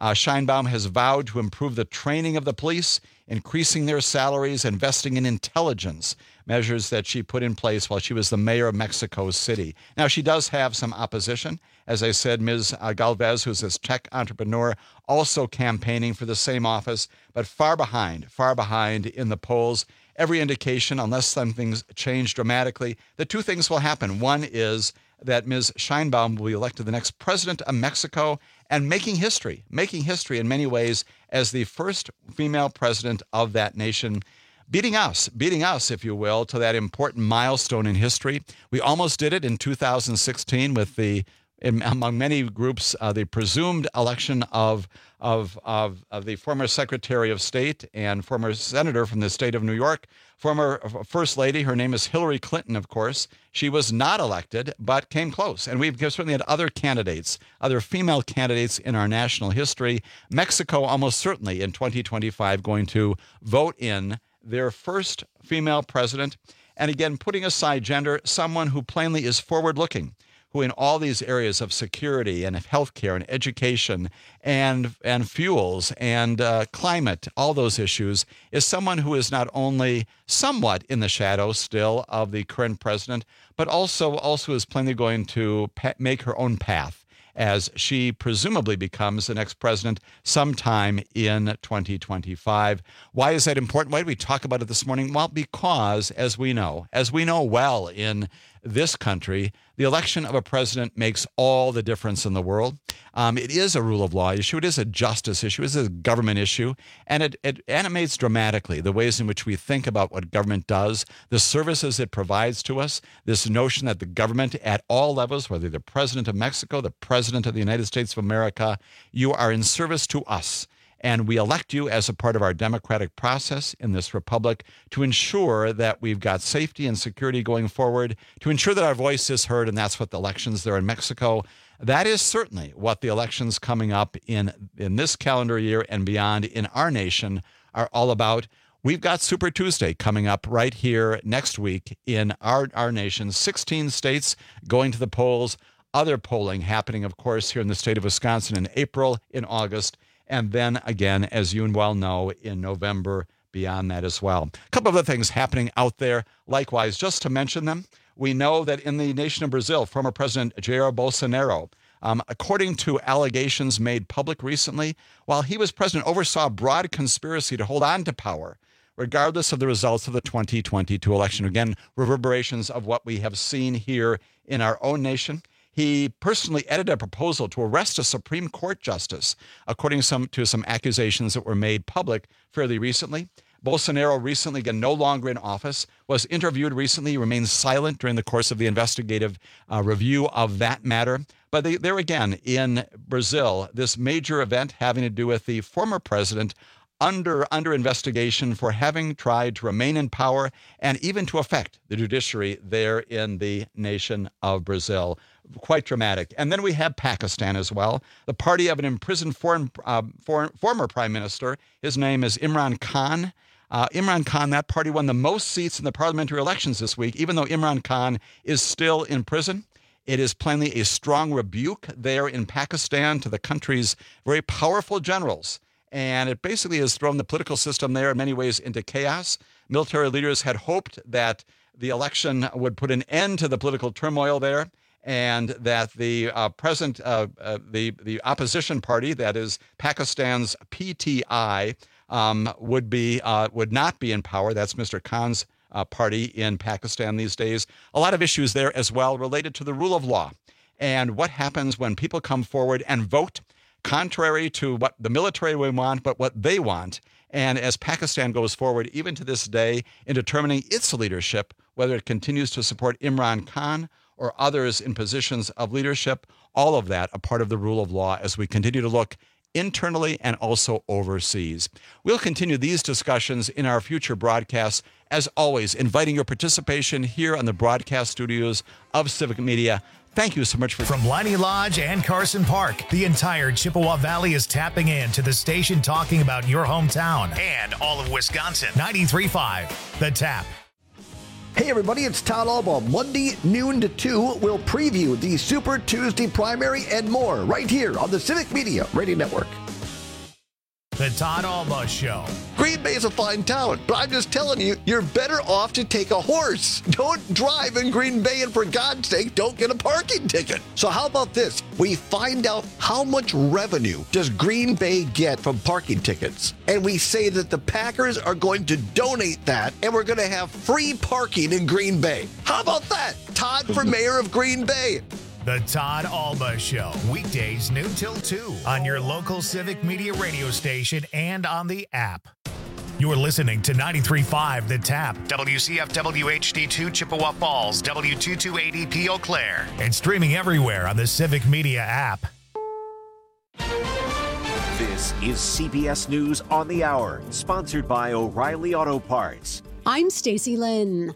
Uh, Sheinbaum has vowed to improve the training of the police, increasing their salaries, investing in intelligence, measures that she put in place while she was the mayor of Mexico City. Now, she does have some opposition. As I said, Miz Galvez, who's this tech entrepreneur, also campaigning for the same office, but far behind, far behind in the polls. Every indication, unless something's changed dramatically, that two things will happen. One is that Miz Sheinbaum will be elected the next president of Mexico and making history, making history in many ways as the first female president of that nation, beating us, beating us, if you will, to that important milestone in history. We almost did it in two thousand sixteen with the, in, among many groups, uh, the presumed election of, of, of, of the former Secretary of State and former senator from the state of New York, former First Lady. Her name is Hillary Clinton, of course. She was not elected, but came close. And we've certainly had other candidates, other female candidates in our national history. Mexico almost certainly in twenty twenty-five going to vote in their first female president. And again, putting aside gender, someone who plainly is forward-looking, who in all these areas of security and of healthcare and education and and fuels and uh, climate, all those issues, is someone who is not only somewhat in the shadow still of the current president, but also also is plainly going to pa- make her own path as she presumably becomes the next president sometime in twenty twenty-five. Why is that important? Why did we talk about it this morning? Well, because as we know, as we know well in this country, the election of a president makes all the difference in the world. Um, it is a rule of law issue. It is a justice issue. It is a government issue. And it, it animates dramatically the ways in which we think about what government does, the services it provides to us, this notion that the government at all levels, whether the president of Mexico, the president of the United States of America, you are in service to us. And we elect you as a part of our democratic process in this republic to ensure that we've got safety and security going forward, to ensure that our voice is heard, and that's what the elections there in Mexico. That is certainly what the elections coming up in, in this calendar year and beyond in our nation are all about. We've got Super Tuesday coming up right here next week in our, our nation. sixteen states going to the polls, other polling happening, of course, here in the state of Wisconsin in April, in August, and then again, as you well know, in November, beyond that as well. A couple of other things happening out there. Likewise, just to mention them, we know that in the nation of Brazil, former President Jair Bolsonaro, um, according to allegations made public recently, while he was president, oversaw a broad conspiracy to hold on to power, regardless of the results of the twenty twenty-two election. Again, reverberations of what we have seen here in our own nation. He personally edited a proposal to arrest a Supreme Court justice, according some, to some accusations that were made public fairly recently. Bolsonaro recently, again, no longer in office, was interviewed recently. He remained silent during the course of the investigative uh, review of that matter. But they, there again, in Brazil, this major event having to do with the former president under under investigation for having tried to remain in power and even to affect the judiciary there in the nation of Brazil. Quite dramatic. And then we have Pakistan as well, the party of an imprisoned foreign, uh, foreign, former prime minister. His name is Imran Khan. Uh, Imran Khan, that party won the most seats in the parliamentary elections this week, even though Imran Khan is still in prison. It is plainly a strong rebuke there in Pakistan to the country's very powerful generals. And it basically has thrown the political system there in many ways into chaos. Military leaders had hoped that the election would put an end to the political turmoil there, and that the uh, present, uh, uh, the, the opposition party, that is Pakistan's P T I, um, would be uh, would not be in power. That's Mister Khan's uh, party in Pakistan these days. A lot of issues there as well related to the rule of law and what happens when people come forward and vote contrary to what the military would want, but what they want. And as Pakistan goes forward, even to this day, in determining its leadership, whether it continues to support Imran Khan or others in positions of leadership, all of that a part of the rule of law as we continue to look internally and also overseas. We'll continue these discussions in our future broadcasts, as always, inviting your participation here on the broadcast studios of Civic Media. Thank you so much for... From Leinie Lodge and Carson Park, the entire Chippewa Valley is tapping in to the station talking about your hometown and all of Wisconsin. ninety-three point five, The Tap. Hey everybody, it's Todd Albaugh. Monday, noon to two, we'll preview the Super Tuesday primary and more right here on the Civic Media Radio Network. The Todd Alba Show. Green Bay is a fine town, but I'm just telling you, you're better off to take a horse. Don't drive in Green Bay, and for God's sake, don't get a parking ticket. So how about this? We find out how much revenue does Green Bay get from parking tickets, and we say that the Packers are going to donate that, and we're going to have free parking in Green Bay. How about that? Todd for mayor of Green Bay. The Todd Alba Show. Weekdays noon till two on your local Civic Media radio station and on the app. You're listening to ninety-three point five The Tap, W C F W H D two Chippewa Falls, W two two eight zero P Eau Claire, and streaming everywhere on the Civic Media app. This is C B S News on the Hour, sponsored by O'Reilly Auto Parts. I'm Stacey Lynn.